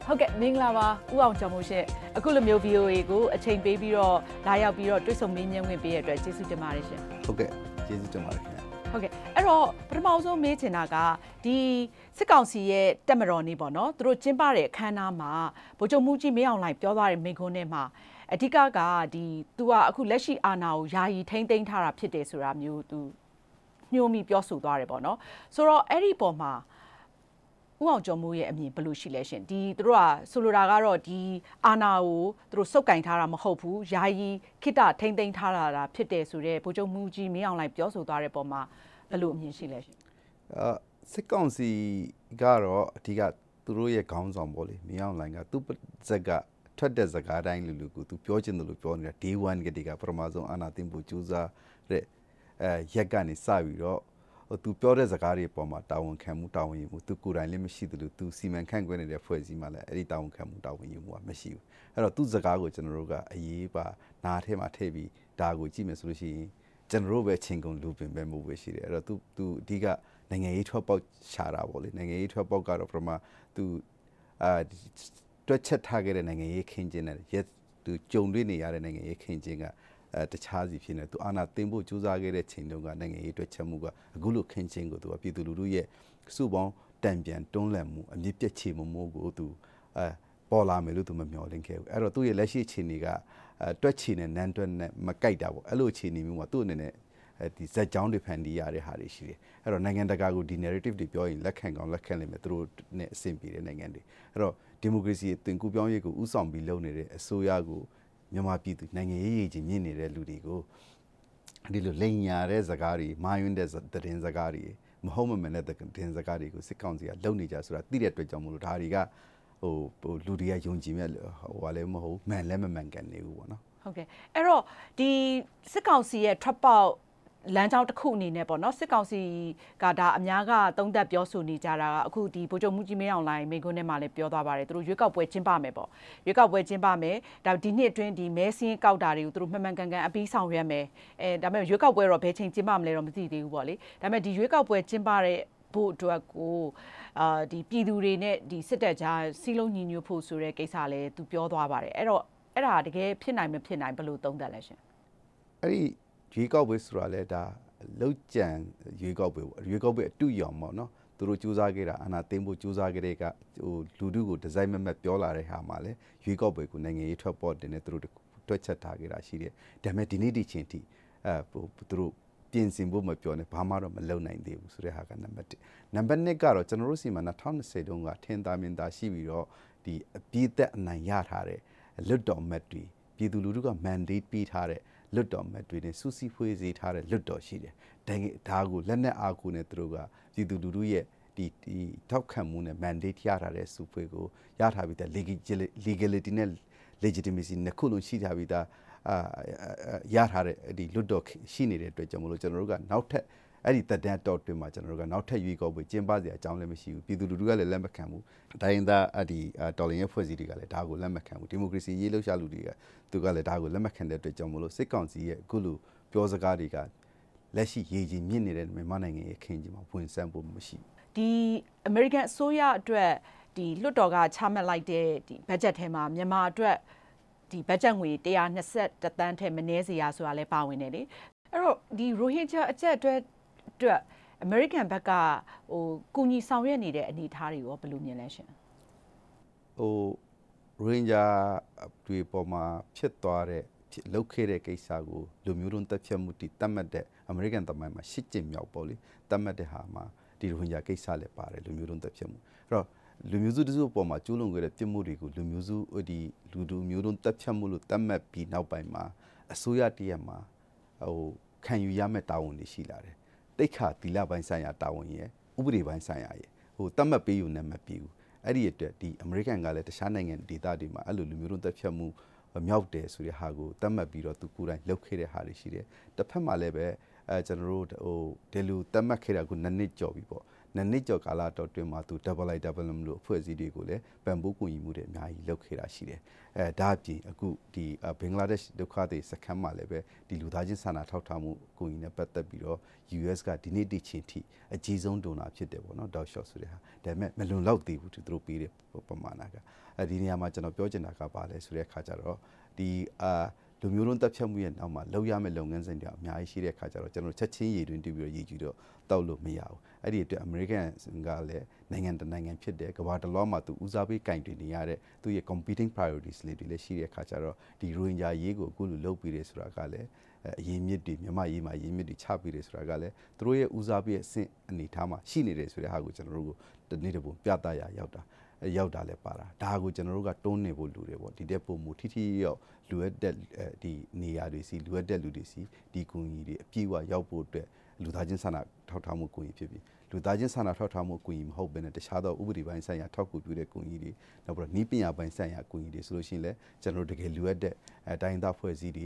ဟုတ်ကဲ့မင်္ဂလာပါဦးအောင်ကျော်မိုးရှင်အခုလိုမျိုး VOA ကိုအချိန်ပေးပြီးတော့လာရောက်ပြီးတော့တွေ့ဆုံမေးမြန်းခွင့်ပေးရတဲ့အတွက်ကျေးဇူးတင်ပါတယ်ရှင်ဟုတ်ကဲ့ကျေးဇူးတင်ပါတယ်ခင်ဗျဟုတ်ကဲ့အဲ့တော့ပထမဆုံးမေးချင်တာကဒီစစ်ကောင်စီရဲ့တက်မတော်နေပေါ့နော်သူတို့ကျင်းပတဲ့အခမ်းအနားမှာဗိုလ်ချုပ်မှုကြီးမင်းအောင်လှိုင်ပြောသွားတဲ့မိန့်ခွန်းထဲမှာအဓိကကဒီသူကအခုလက်ရှိအာဏာကိုယာယီထိန်းသိမ်းထားတာဖြစ်တယ်ဆိုတာမျိုးသူညှို့မိပြောဆိုသွားတယ်ပေါ့နော်ဆိုတော့အဲ့ဒီပုံမှာဦးအောင်ကျော်မိုးရဲ့အမြင်ဘယ်လိုရှိလဲရှင်ဒီသူတို့ကဆိုလိုတာကတော့ဒီအာဏာကိုသူတို့စုပ်ကင်ထားတာမဟုတ်ဘူးယာယီခိတ္တထိမ့်သိမ်းထားတာဖြစ်တယ်ဆိုတော့ဗိုလ်ချုပ်မှုကြီးမင်းအောင်လှိုင်ပြောဆိုသွားတဲ့ပုံမှာဘယ်လိုအမြင်ရှိလဲရှင်စစ်ကောင်စီကတော့အဓိကသူတို့ရဲ့ခေါင်းဆောင်ပေါ့လေမင်းအောင်လှိုင်ကသူ့ဇက်ကထွက်တဲ့ဇကားတိုင်းလူကိုသူပြောချင်တယ်လို့ပြောနေတာ Day 1ကတည်းကပထမဆုံးအာဏာသိမ်းဖို့ကြိုးစားတဲ့ရက်ကနေစပြီးတော့သူပြောတဲ့စကားတွေပေါ်မှာတာဝန်ခံမှုတာဝန်ယူမှုသူကိုယ်တိုင်လည်းမရှိသလိုသူစီမံခန့်ခွဲနေတဲ့ဖွဲ့စည်းမှလည်းအဲ့ဒီတာဝန်ခံမှုတာဝန်ယူမှုကမရှိဘူးအဲ့တော့သူ့စကားကိုကျွန်တော်တို့ကအရေးပါနားထဲမှာထည့်ပြီးဒါကိုကြည့်မယ်ဆိုလို့ရှိရင်ကျွန်တော်တို့ပဲချင်းကုန်လူပင်ပဲမှုပဲရှိတယ်အဲ့တော့သူအဓိကနိုင်ငံရေးထွက်ပေါက်ရှာတာပေါ့လေနိုင်ငံရေးထွက်ပေါက်ကတော့ပထမသူတွက်ချက်ထားခဲ့တဲ့နိုင်ငံရေးခင်းကျင်းတဲ့ရက်သူကြုံတွေ့နေရတဲ့နိုင်ငံရေးခင်းကျင်းကတခြားစီဖြစ်နေသူအာဏာသိမ်းဖို့ကြိုးစားခဲ့တဲ့ချိန်တုန်းကနိုင်ငံရေးတွေ့ချက်မှုကအခုလိုခင်းချင်းကိုသူကပြည်သူလူထုရဲ့စုပေါင်းတံပြန်တွန်းလှန်မှုအမြင့်ပြည့်ချေမှုကိုသူပေါ်လာမယ်လို့သူမမျှော်လင့်ခဲ့ဘူးအဲ့တော့သူ့ရဲ့လက်ရှိအခြေအနေကတွက်ချီနဲ့နန်းတွက်နဲ့မကိုက်တာပေါ့အဲ့လိုအခြေအနေမျိုးမှာသူ့အနေနဲ့ဒီဇက်ကြောင်းတွေဖန်တီးရတဲ့ဟာတွေရှိတယ်အဲ့တော့နိုင်ငံတကာကိုဒီ narrative တွေပြောရင်လက်ခံကောင်းလက်ခံလိမ့်မယ်သူတို့နဲ့အဆင်ပြေတဲ့နိုင်ငံတွေအဲ့တော့ဒီမိုကရေစီအသွင်ကူးပြောင်းရေးကိုဥဆောင်ပြီးလုပ်နေတဲ့အစိုးရကိုမြန်မာပြည်သူနိုင်ငံရေးချင်းမြင့်နေတဲ့လူတွေကိုဒီလိုလိန်ညာတဲ့ဇကားတွေမာယွန်းတဲ့သတင်းဇကားတွေမဟုတ်မမှန်တဲ့သတင်းဇကားတွေကိုစစ်ကောင်စီကလုံနေကြဆိုတာသိတဲ့အတွက်ကြောင့်မလို့ဒါတွေကဟိုလူတွေကယုံကြည်မဲ့ဟိုကလည်းမဟုတ်မှန်လည်းမမှန်ကန်နေဘူးပေါ့နော်ဟုတ်ကဲ့အဲ့တော့ဒီစစ်ကောင်စီရဲ့ထွက်ပေါက်လမ်းကြောင်းတစ်ခုအနေနဲ့ပေါ့နော်စစ်ကောင်စီကဒါအများကသုံးသပ်ပြောဆိုနေကြတာကအခုဒီဗိုလ်ချုပ်မှုကြီးမင်းအောင်လှိုင်မိန့်ခွန်းထဲမှာလည်းပြောသွားပါတယ်သူတို့ရွေးကောက်ပွဲကျင်းပမယ်ပေါ့ရွေးကောက်ပွဲကျင်းပမယ်ဒါဒီနှစ်အတွင်းဒီမဲစင်းကောက်တာတွေကိုသူတို့မှန်မှန်ကန်ကန်အပြီးဆောင်ရွက်မယ်ဒါပေမဲ့ရွေးကောက်ပွဲတော့ဘယ်ချိန်ကျင်းပမလဲတော့မသိသေးဘူးပေါ့လေဒါပေမဲ့ဒီရွေးကောက်ပွဲကျင်းပတဲ့ဖို့အတွက်ကိုဒီပြည်သူတွေနဲ့ဒီစစ်တပ်ကြားစီးလုံးညီညွတ်ဖို့ဆိုတဲ့ကိစ္စလည်းသူပြောသွားပါတယ်အဲ့တော့အဲ့ဒါတကယ်ဖြစ်နိုင်မဖြစ်နိုင်ဘယ်လိုသုံးသပ်လဲရှင်အဲ့ဒီရွေးကောက်ပွဲဆိုတာလဲဒါလောက်ကြံရွေးကောက်ပွဲအတူရောင်ပေါ့နော်သူတို့စူးစမ်းခဲ့တာအာဏာသိမ်းဖို့စူးစမ်းခဲ့တဲ့ကဟိုလူထုကိုဒီဇိုင်းမမတ်ပြောလာတဲ့ဟာမှာလဲရွေးကောက်ပွဲကိုနိုင်ငံရေးထွက်ပေါ်တင်နေသူတို့တွက်ချက်ထားခဲ့တာရှိတယ်ဒါပေမဲ့ဒီနေ့ဒီချိန်ထိသူတို့ပြင်ဆင်ဖို့မပြောနဲ့ဘာမှတော့မလုပ်နိုင်သေးဘူးဆိုတဲ့ဟာကနံပါတ်1နံပါတ်2ကတော့ကျွန်တော်တို့စီမှာ2020တုန်းကထင်သာမြင်သာရှိပြီးတော့ဒီအပြည့်သက်အနိုင်ရထားတဲ့လွတ်တော်မတ်တွေပြည်သူလူထုက mandate ပေးထားတဲ့လွတ်တော်မတ်တွေနဲ့စူးစီးဖွေးစေထားတဲ့လွတ်တော်ရှိတယ်ဒါကိုလက်နက်အားကိုနဲ့သူတို့ကပြည်သူလူထုရဲ့ဒီထောက်ခံမှုနဲ့ mandate ရထားတဲ့စုဖွဲ့ကိုရထားပြီးတဲ့ legality နဲ့ legitimacy နှစ်ခုလုံးရှိထားပြီးသားရထားတဲ့ဒီလွတ်တော်ရှိနေတဲ့အတွက်ကြောင့်မလို့ကျွန်တော်တို့ကနောက်ထပ်အဲ့ဒီတက်တန်းတော့တွင်မှာကျွန်တော်တို့ကနောက်ထပ်ရွေးကောက်ပွဲကျင်းပစရာအကြောင်းလည်းမရှိဘူးပြည်သူလူထုကလည်းလက်မခံဘူးတိုင်းသားဒီတော်လင်ရဲ့ဖွဲ့စည်းတွေကလည်းဒါကိုလက်မခံဘူးဒီမိုကရေစီရေးလှုပ်ရှားလူတွေကသူကလည်းဒါကိုလက်မခံတဲ့အတွက်ကြောင့်မလို့စစ်ကောင်စီရဲ့အခုလိုပြောစကားတွေကလက်ရှိရေးကြီးမြင့်နေတဲ့မြန်မာနိုင်ငံရဲ့ခင်းကြီးမှာဝင်ဆန်းဖို့မရှိဘူးဒီ American အစိုးရအတွက်ဒီလွတ်တော်ကချမှတ်လိုက်တဲ့ဒီ budget ထဲမှာမြန်မာအတွက်ဒီဘတ်ဂျက်ငွေ121တန်းထက်မနည်းစေရဆိုတာလည်းပါဝင်တယ်လေအဲ့တော့ဒီ Rohingya အကျပ်အတွက် American ဘက်ကဟိုကူညီဆောင်ရွက်နေတဲ့အနေအထားတွေရောဘယ်လိုမြင်လဲရှင်ဟို Rohingya တွေပေါ်မှာဖြစ်သွားတဲ့လောက်ခဲ့တဲ့ကိစ္စကိုလူမျိုးတုံးတက်ဖြတ်မှုတည်တတ်မှတ်တဲ့ American တမိုင်းမှာရှစ်ကျင်မြောက်ပေါ့လေတတ်မှတ်တဲ့ဟာမှာဒီ Rohingya ကိစ္စလည်းပါတယ်လူမျိုးတုံးတက်ဖြတ်မှုအဲ့တော့လူမျိုးစုတစုအပေါ်မှာကျူးလွန်ခဲ့တဲ့ပြစ်မှုတွေကိုလူမျိုးစုဒီလူမျိုးတုံးတက်ဖြတ်မှုလို့တတ်မှတ်ပြီးနောက်ပိုင်းမှာအစိုးရတရက်မှာဟိုခံယူရမယ့်တာဝန်တွေရှိလာတယ်တိတ်ခါတီလာပိုင်းဆိုင်ရာတာဝန်ရဲ့ဥပဒေပိုင်းဆိုင်ရာရဲ့ဟိုတတ်မှတ်ပေးယူနေမှာပြည်ဘူးအဲ့ဒီအတွက်ဒီ American ကလည်းတခြားနိုင်ငံဒေသတွေမှာအဲ့လိုလူမျိုးတုံးတက်ဖြတ်မှုမြောက်တယ်ဆိုတဲ့ဟာကိုတတ်မှတ်ပြီးတော့သူကိုယ်တိုင်လုပ်ခဲ့တဲ့ဟာတွေရှိတယ်တစ်ဖက်မှာလည်းပဲကျွန်တော်တို့ဟိုဒီလိုတတ်မှတ်ခဲ့တာကိုနှစ်နှစ်ကျော်ပြီပေါ့နှစ်ကျော်ကာလတော့တွင်မှာသူ doubleလို့အဖွဲ့အစည်းတွေကိုလည်းပံ့ပိုးကူညီမှုတွေအများကြီးလုပ်ခဲ့တာရှိတယ်ဒါအပြင်အခုဒီဘင်္ဂလားဒေ့ရှ်ဒုက္ခသည်စခန်းမှာလည်းပဲဒီလူသားချင်းစာနာထောက်ထားမှုကူညီနဲ့ပတ်သက်ပြီးတော့ US ကဒီနေ့ဒီချိန်ထိအကြီးဆုံးဒိုနာဖြစ်တယ်ပေါ့နော်တောက်လျှော့ဆိုတဲ့ဟာဒါပေမဲ့မလွန်လောက်သေးဘူးသူတို့ပေးတဲ့ပမာဏကဒီနေရာမှာကျွန်တော်ပြောချင်တာကပါလဲဆိုတဲ့အခါကျတော့ဒီလူမျိုးလုံးတပ်ဖြတ်မှုရဲ့နောက်မှာလောက်ရမယ့်လုပ်ငန်းစဉ်တွေအများကြီးရှိတဲ့အခါကျတော့ကျွန်တော်ချက်ချင်းရည်တွင်တူပြီးတော့ရည်ကြည့်တော့တောက်လို့မရဘူးအဲ့ဒီအတွက် American ကလည်းနိုင်ငံတနိုင်ငံဖြစ်တဲ့ကမ္ဘာတစ်လောမှာသူဦးစားပေးကင်တွင်နေရတဲ့သူရဲ့ competing priorities တွေလည်းရှိတဲ့အခါကျတော့ဒီရိုဟင်ဂျာရေးကိုအခုလိုလုပ်ပြီးတယ်ဆိုတာကလည်းအရေးမြစ်တွေမြန်မာရေးမှာရေးမြစ်တွေချပြီးတယ်ဆိုတာကလည်းသူတို့ရဲ့ဦးစားပေးအဆင့်အနေထားမှာရှိနေတယ်ဆိုတဲ့ဟာကိုကျွန်တော်တို့ကိုတနေ့တပုံပြသရရောက်တာလဲပါတာဒါကိုကျွန်တော်တို့ကတွန်းနေဖို့လူတွေပေါ့ဒီတဲ့ပုံမူထိထိရောက်လူရတဲ့ဒီနေရာတွေစီလူရတဲ့လူတွေစီဒီကူညီတွေအပြည့်အဝရောက်ဖို့အတွက်လူသားချင်းစာနာထောက်ထားမှုကူညီဖြစ်ပြီးလူသားချင်းစာနာထောက်ထားမှုကူညီမဟုတ်ဘဲနဲ့တခြားသောဥပဒေပိုင်းဆိုင်ရာထောက်ကူပြုတဲ့ကူညီတွေနောက်ပြီးတော့နီးပညာပိုင်းဆိုင်ရာကူညီတွေဆိုလို့ရှိရင်လည်းကျွန်တော်တို့တကယ်လူရတဲ့တိုင်းသားဖွဲ့စည်းတွေ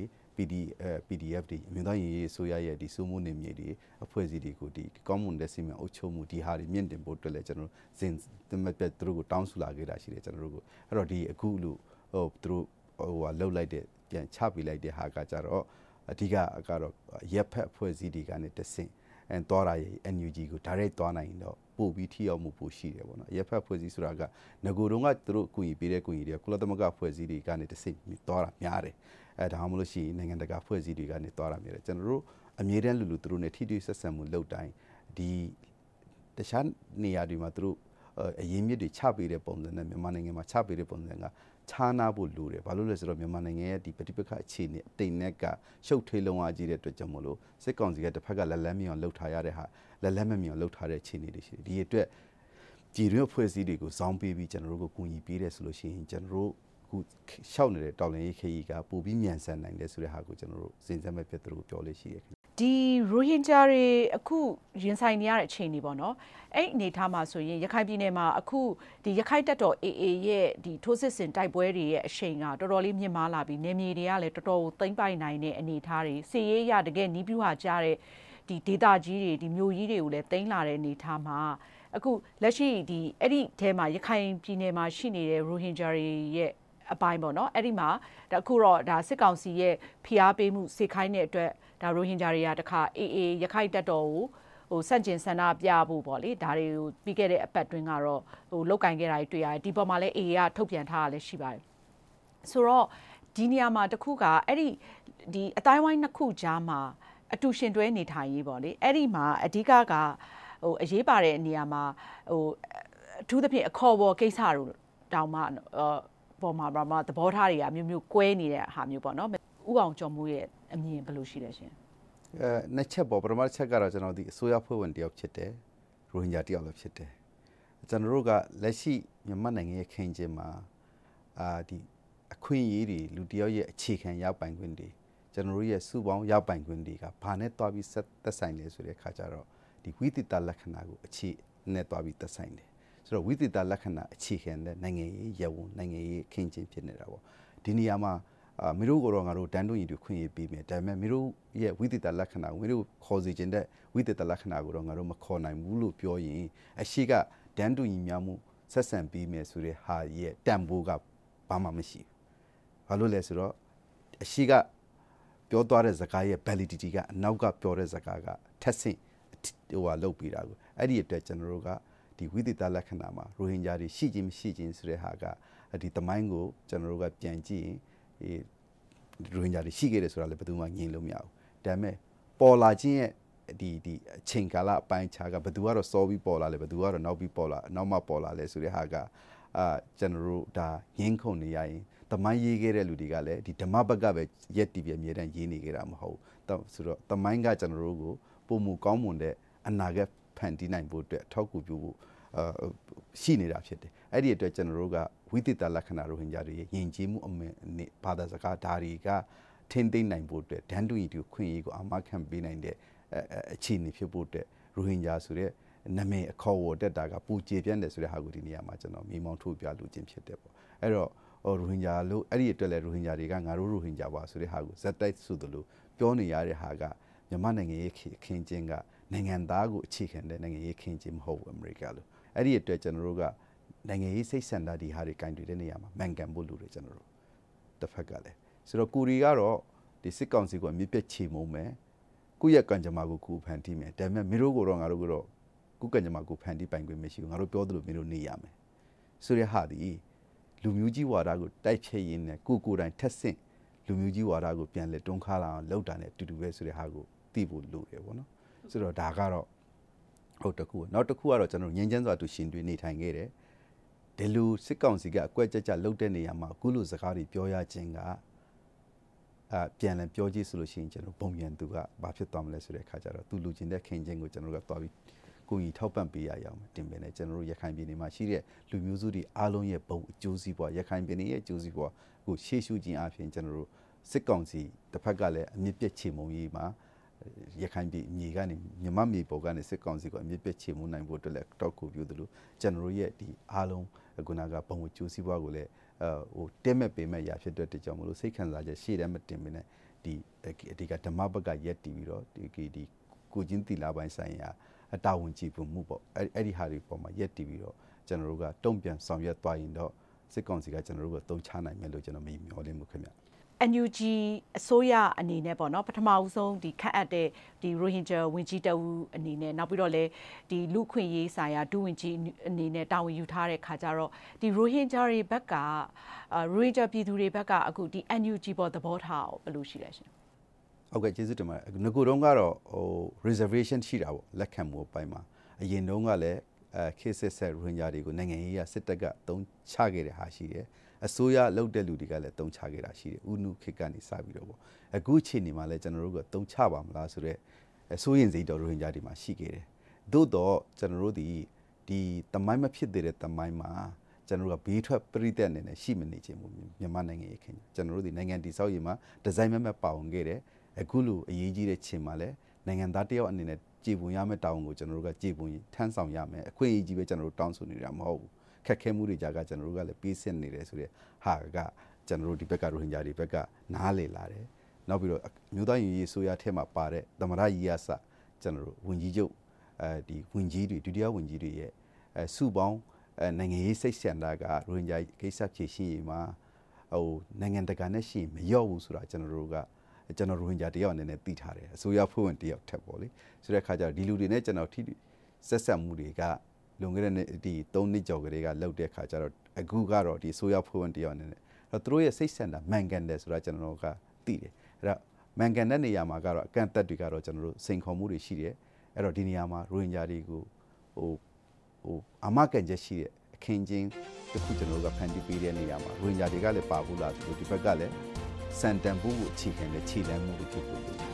PDF တွေအမျိုးသားရေးဆိုရရဲ့ဒီစုမှုနေမြေတွေအဖွဲ့အစည်းတွေကိုဒီကောင်းမွန်တဲ့စီမံအုပ်ချုပ်မှုဒီဟာတွေမြင့်တင်ဖို့အတွက်လည်းကျွန်တော်စဉ်သတ်မှတ်ပြသူတို့ကိုတောင်းဆိုလာခဲ့တာရှိတယ်ကျွန်တော်တို့ကိုအဲ့တော့ဒီအခုလို့သူတို့လှုပ်လိုက်တဲ့ပြန်ချပေးလိုက်တဲ့ဟာကကြတော့အဓိကကတော့ရက်ဖက်အဖွဲ့အစည်းတွေကနေတဆင့်သွားရရဲ့ NUG ကို direct သွားနိုင်တော့ပို့ပြီးထိရောက်မှုပို့ရှိတယ်ပေါ့နော်ရက်ဖက်အဖွဲ့အစည်းဆိုတာကငကိုတုံးကသူတို့ကူညီပေးတဲ့ကူညီတွေကုလသမဂ္ဂအဖွဲ့အစည်းတွေကနေတဆင့်သွားတာများတယ်ဒါမှမဟုတ်ရှိရင်နိုင်ငံတကာဖွဲ့စည်းတွေကနေသွားတာမျိုးတယ်ကျွန်တော်တို့အမြဲတမ်းလူသူတို့နဲ့ထိတွေ့ဆက်ဆံမှုလုပ်တိုင်းဒီတခြားနေရာတွေမှာသူတို့အရင်းမြစ်တွေချပေးတဲ့ပုံစံနဲ့မြန်မာနိုင်ငံမှာချပေးတဲ့ပုံစံကခြားနာဖို့လိုတယ်ဘာလို့လဲဆိုတော့မြန်မာနိုင်ငံရဲ့ဒီပဋိပက္ခအခြေအနေအတိမ်နဲ့ကရှုပ်ထွေးလုံးဝကြီးတဲ့အတွက်ကြောင့်မလို့စစ်ကောင်စီကတစ်ဖက်ကလက်လက်မြောင်လှုပ်ထားရတဲ့ဟာလက်လက်မမြောင်လှုပ်ထားတဲ့အခြေအနေတွေရှိတယ်ဒီအတွက်ကြည်ရွဖွဲ့စည်းတွေကိုစောင်းပေးပြီးကျွန်တော်တို့ကိုကူညီပေးတယ်ဆိုလို့ရှိရင်ကျွန်တော်တို့ခုရှောက်နေတဲ့တော်လင်ရေးခရီးကပိုပြီးမြန်ဆန်နိုင်တယ်ဆိုတဲ့ဟာကိုကျွန်တော်တို့စဉ်းစားမဲ့ဖြစ်သူတို့ပြောလို့ရှိတယ်ဒီရိုဟင်ဂျာတွေအခုရင်ဆိုင်နေရတဲ့အခြေအနေပေါ့နော်အဲ့အနေထားမှာဆိုရင်ရခိုင်ပြည်နယ်မှာအခုဒီရခိုင်တပ်တော် AA ရဲ့ဒီထိုးစစ်ဆင်တိုက်ပွဲတွေရဲ့အရှိန်ကတော်တော်လေးမြင့်မားလာပြီးနေမြေတွေကလည်းတော်တော်သိမ့်ပိုက်နိုင်တဲ့အနေအထားတွေစီရေးရတကယ်နီးပြူဟာကြားတဲ့ဒီဒေတာကြီးတွေဒီမျိုးကြီးတွေကိုလည်းသိမ်းလာတဲ့အနေအထားမှာအခုလက်ရှိဒီအဲ့ဒီထဲမှာရခိုင်ပြည်နယ်မှာရှိနေတဲ့ရိုဟင်ဂျာတွေရဲ့အပိုင်းပေါ့နော်အဲ့ဒီမှာဒါအခုတော့ဒါစစ်ကောင်စီရဲ့ဖိအားပေးမှုစေခိုင်းတဲ့အတွက်ဒါရိုဟင်ဂျာတွေကတခါ AA ရခိုင်တပ်တော်ကိုဟိုစန့်ကျင်ဆန္ဒပြဖို့ပေါ့လေဒါတွေကိုပြီးခဲ့တဲ့အပတ်တွင်းကတော့ဟိုလောက်ကင်ခဲ့တာတွေ့ရတယ်ဒီပေါ်မှာလည်း AA ကထုတ်ပြန်ထားတာလည်းရှိပါတယ်ဆိုတော့ဒီနေရာမှာတခုကအဲ့ဒီဒီအတိုင်းဝိုင်းနှစ်ခုကြားမှာအတူရှင်တွဲနေထိုင်ရေးပေါ့လေအဲ့ဒီမှာအဓိကကဟိုအရေးပါတဲ့နေရာမှာဟိုအထူးသဖြင့်အခေါ်ပေါ်ကိစ္စတို့တောင်မှပေါ်မှာသဘောထားတွေကမျိုးမျိုးကွဲနေတဲ့ဟာမျိုးပေါ့နော်ဥအောင်ကျော်မိုးရဲ့အမြင်ဘယ်လိုရှိလဲရှင်နှစ်ချက်ပေါ့ပထမတစ်ချက်ကတော့ကျွန်တော်ဒီအစိုးရဖွဲ့ဝင်တယောက်ဖြစ်တယ်ရိုဟင်ဂျာတယောက်လည်းဖြစ်တယ်ကျွန်တော်တို့ကလက်ရှိမြန်မာနိုင်ငံရဲ့ခင်းကျင်းမှာဒီအခွင့်အရေးတွေလူတယောက်ရဲ့အခြေခံရပိုင်ခွင့်တွေကျွန်တော်တို့ရဲ့စုပေါင်းရပိုင်ခွင့်တွေကဘာနဲ့တွားပြီးသက်ဆိုင်လဲဆိုတဲ့အခါကျတော့ဒီဝိသီတလက္ခဏာကိုအခြေနဲ့တွားပြီးသက်ဆိုင်တယ်ဆိုတော့ဝိသီတလက္ခဏာအခြေခံတဲ့နိုင်ငံရေးရဝန်နိုင်ငံရေးခင်းကျင်းဖြစ်နေတာပေါ့ဒီနေရာမှာမင်းတို့ကတော့ငါတို့တန်တုံးရီတွေခွင့်ရပေးမယ်ဒါပေမဲ့မင်းတို့ရဲ့ဝိသီတလက္ခဏာကိုမင်းတို့ခေါ်စီခြင်းတဲ့ဝိသီတလက္ခဏာကိုတော့ငါတို့မခေါ်နိုင်ဘူးလို့ပြောရင်အရှိကတန်တုံးရီများမှုဆက်ဆံပေးမယ်ဆိုတဲ့ဟာရဲ့တန်ဖိုးကဘာမှမရှိဘူးဘာလို့လဲဆိုတော့အရှိကပြောသွားတဲ့စကားရဲ့ validity ကအနောက်ကပြောတဲ့စကားကထက်ဆင့်ဟိုဟာလုပ်ပြီးတာကိုအဲ့ဒီအတွက်ကျွန်တော်တို့ကဒီဝိသီတလက္ခဏာမှာရိုဟင်ဂျာတွေရှိခြင်းမရှိခြင်းဆိုတဲ့ဟာကဒီသမိုင်းကိုကျွန်တော်တို့ကပြန်ကြည့်ရင်ရိုဟင်ဂျာတွေရှိခဲ့တယ်ဆိုတာလည်းဘယ်သူမှငြင်းလို့မရဘူးဒါပေမဲ့ပေါ်လာခြင်းရဲ့ဒီအချိန်ကာလအပိုင်းခြားကဘယ်သူကတော့စောပြီးပေါ်လာလဲဘယ်သူကတော့နောက်ပြီးပေါ်လာနောက်မှပေါ်လာလဲဆိုတဲ့ဟာကကျွန်တော်တို့ဒါငင်းခုန်နေရရင်သမိုင်းရေးခဲ့တဲ့လူတွေကလည်းဒီဓမ္မဘက်ကပဲရက်တီပြအမြဲတမ်းရေးနေကြတာမဟုတ်ဘူးဆိုတော့သမိုင်းကကျွန်တော်တို့ကိုပုံမူကောင်းမွန်တဲ့အနာဂတ်ဖန်တီးနိုင်ဖို့အတွက်ထောက်ကူပြုဖို့ရှိနေတာဖြစ်တယ်အဲ့ဒီအတွက်ကျွန်တော်တို့ကဝိသီတလက္ခဏာရိုဟင်ဂျာတွေယဉ်ကျေးမှုအမင်းဘာသာစကားဓာရီကထင်းသိမ့်နိုင်ဖို့အတွက်ဒန်းတူရီတူခွင့်ရေးကိုအာမခံပေးနိုင်တဲ့အခြေအနေဖြစ်ဖို့အတွက်ရိုဟင်ဂျာဆိုတဲ့နာမည်အခေါ်အဝေါ်တက်တာကပူကျေပြန့်တယ်ဆိုတဲ့ဟာကိုဒီနေရာမှာကျွန်တော်မြေမောင်းထုတ်ပြလိုခြင်းဖြစ်တယ်ပေါ့အဲ့တော့ရိုဟင်ဂျာလို့အဲ့ဒီအတွက်လည်းရိုဟင်ဂျာတွေကငါတို့ရိုဟင်ဂျာပါဆိုတဲ့ဟာကိုဇက်တိုက်ဆိုသလိုပြောနေရတဲ့ဟာကမြန်မာနိုင်ငံရဲ့ခင်းကျင်းကနိုင်ငံသားကိုအခြေခံတဲ့နိုင်ငံရေးခင်းကျင်းမဟုတ်ဘူးအမေရိကလို့အဲ့ဒီအတွက်ကျွန်တော်တို့ကနိုင်ငံရေးစိတ်ဆန္ဒဒီဟာတွေကင်တွေတဲ့နေရာမှာမှန်ကန်ဖို့လိုတယ်ကျွန်တော်တို့တစ်ဖက်ကလည်းဆိုတော့ကိုရီကတော့ဒီစစ်ကောင်စီကအမြင့်ပြတ်ချေမုံမယ်ကုရဲ့ကံကြမ္မာကိုခုဖန်တီးမယ်ဒါပေမဲ့မင်းတို့ကတော့ငါတို့ကတော့ကုကံကြမ္မာကိုဖန်တီးပိုင်ခွင့်မရှိဘူးငါတို့ပြောသလိုမင်းတို့နေရမယ်ဆိုတဲ့ဟာဒီလူမျိုးကြီးဝါဒကိုတိုက်ဖြည့်ရင်းနဲ့ကိုတိုင်ထက်ဆင့်လူမျိုးကြီးဝါဒကိုပြန်လဲတွန်းခါလာအောင်လောက်တာနဲ့အတူတူပဲဆိုတဲ့ဟာကိုသိဖို့လိုတယ်ပေါ့နော်ဆိုတော့ဒါကတော့ဟုတ်တခုနောက်တစ်ခုကတော့ကျွန်တော်ငြင်းချမ်းစွာသူရှင်တွေနေထိုင်ခဲ့တယ်ဒီလိုစစ်ကောင်စီကအကွက်ကြကြလှုပ်တဲ့နေရာမှာအခုလိုစကားတွေပြောရခြင်းကပြန်လည်ပြောကြည့်ဆိုလို့ရှိရင်ကျွန်တော်ပုံပြန်သူကဘာဖြစ်သွားမလဲဆိုတဲ့အခါကျတော့သူလူချင်းတဲ့ခင်ချင်းကိုကျွန်တော်ကသွားပြီးကိုကြီးထောက်ပံ့ပေးရအောင်တင်ပေးနေကျွန်တော်တို့ရခိုင်ပြည်နယ်မှာရှိတဲ့လူမျိုးစုတွေအားလုံးရဲ့ဘုံအကျိုးစီးပွားရခိုင်ပြည်နယ်ရဲ့အကျိုးစီးပွားကိုရှေ့ရှုခြင်းအပြင်ကျွန်တော်တို့စစ်ကောင်စီတစ်ဖက်ကလည်းအမြင့်ပြည့်ချေမှုကြီးမှာရခိုင်ပြည်မြေကနေမြန်မာမြေပေါ်ကနေစစ်ကောင်စီကိုအမြင့်ပြည့်ချေမှုနိုင်ဖို့အတွက်လည်းတောက်ကိုပြုသလိုကျွန်တော်တို့ရဲ့ဒီအားလုံးခုနကဘုံအကျိုးစီးပွားကိုလည်းဟိုတဲမဲ့ပေမဲ့ရဖြစ်တဲ့တကြောင်မလို့စိတ်ခံစားချက်ရှေ့တည်းမတင်မနဲ့ဒီအဓိကဓမ္မဘက်ကရက်တည်ပြီးတော့ဒီကိုချင်းတီလာပိုင်းဆိုင်ရာအတာဝန်ကြည့်မှုပေါ့အဲ့ဒီဟာတွေပေါ်မှာရက်တည်ပြီးတော့ကျွန်တော်တို့ကတုံ့ပြန်ဆောင်ရွက်သွားရင်တော့စစ်ကောင်စီကကျွန်တော်တို့ကိုတုံ့ချနိုင်မယ်လို့ကျွန်တော်မျှော်လင့်မှုခင်ဗျ NUG အစိုးရအနေနဲ့ပေါ့နော်ပထမဦးဆုံးဒီခန့်အပ်တဲ့ဒီရိုဟင်ဂျာဝင်ကြီးတအူအနေနဲ့နောက်ပြီးတော့လည်းဒီလူခွင့်ရေးဆိုင်ရာဒုဝင်ကြီးအနေနဲ့တာဝန်ယူထားတဲ့ခါကျတော့ဒီရိုဟင်ဂျာတွေဘက်ကရိုဟင်ဂျာပြည်သူတွေဘက်ကအခုဒီ NUG ပေါ်သဘောထားဘယ်လိုရှိလဲရှင်ဟုတ်ကဲ့ကျေးဇူးတင်ပါတယ်ငကိုတုံးကတော့ဟို reservation ရှိတာပေါ့လက်ခံမှုအပိုင်းမှာအရင်တုန်းကလည်းခေတ်ဆက်ရိုဟင်ဂျာတွေကိုနိုင်ငံရေးရစစ်တပ်ကတုံးချခဲ့တဲ့ဟာရှိတယ်အစိုးရလှုပ်တဲ့လူတွေကလည်းတုံးချခဲ့တာရှိတယ်ဥနုခေတ်ကနေစပြီးတော့ပေါ့အခုချိန်နေမှာလည်းကျွန်တော်တို့ကတုံးချပါမလားဆိုတော့အစိုးရင်စိတ်တော်ရိုဟင်ဂျာတွေမှာရှိခဲ့တယ်သို့တော့ကျွန်တော်တို့ဒီတမိုင်းမဖြစ်သေးတဲ့တမိုင်းမှာကျွန်တော်တို့ကဘေးထွက်ပြိသက်အနေနဲ့ရှိမနေခြင်းဘူးမြန်မာနိုင်ငံရဲ့ခင်ကျွန်တော်တို့ဒီနိုင်ငံတည်ဆောက်ရေးမှာဒီဇိုင်းမဲ့ပါဝင်ခဲ့တယ်အခုလိုအရေးကြီးတဲ့ချိန်မှာလည်းနိုင်ငံသားတယောက်အနေနဲ့ကြည်ပွန်ရမယ့်တောင်းကိုကျွန်တော်တို့ကကြည်ပွန်ထမ်းဆောင်ရမယ်အခွင့်အရေးကြီးပဲကျွန်တော်တို့တောင်းဆိုနေတာမဟုတ်ဘူးခက်ခဲမှုတွေကြာကကျွန်တော်တို့ကလည်းပေးစစ်နေတယ်ဆိုတဲ့ဟာကကျွန်တော်တို့ဒီဘက်ကရိုဟင်ဂျာတွေဘက်ကနားလေလာတယ်နောက်ပြီးတော့မြို့သားရေးဆိုရထဲမှာပါတဲ့သမရကြီးရစကျွန်တော်တို့ဝင်ကြီးချုပ်ဒီဝင်ကြီးတွေဒုတိယဝင်ကြီးတွေရဲ့စုပေါင်းနိုင်ငံရေးစိတ်ဆန္ဒကရိုဟင်ဂျာကိစ္စဖြေရှင်းရေးမှာဟိုနိုင်ငံတကာနဲ့ရှိမလျော့ဘူးဆိုတာကျွန်တော်တို့ကကျွန်တော်ရိုဟင်ဂျာတယောက်အနေနဲ့သိထားတယ်အစိုးရဖွဲ့ဝင်တယောက်ထက်ပေါ့လေဆိုတဲ့အခါကျတော့ဒီလူတွေနဲ့ကျွန်တော်ဆက်ဆက်မှုတွေကလွန်ခဲ့တဲ့ဒီ3နှစ်ကျော်ကလေးကလောက်တဲ့အခါကျတော့အခုကတော့ဒီဆိုရဖွင့်တယောက်အနေနဲ့သူတို့ရဲ့စိတ်ဆန္ဒမှန်ကန်တယ်ဆိုတာကျွန်တော်ကသိတယ်အဲ့တော့မှန်ကန်တဲ့နေရာမှာကတော့အကန့်အသတ်တွေကတော့ကျွန်တော်တို့စိန်ခေါ်မှုတွေရှိတယ်အဲ့တော့ဒီနေရာမှာရိုဟင်ဂျာတွေကိုဟိုအမကန်ချက်ရှိတဲ့အခင်းချင်းတစ်ခုကျွန်တော်တို့ကဖန်တီးပေးတဲ့နေရာမှာရိုဟင်ဂျာတွေကလည်းပါဘူးလားဒီဘက်ကလည်းစံတန်ဖို့အခြေခံတဲ့ခြေလှမ်းမှုတွေဖြစ်ဖို့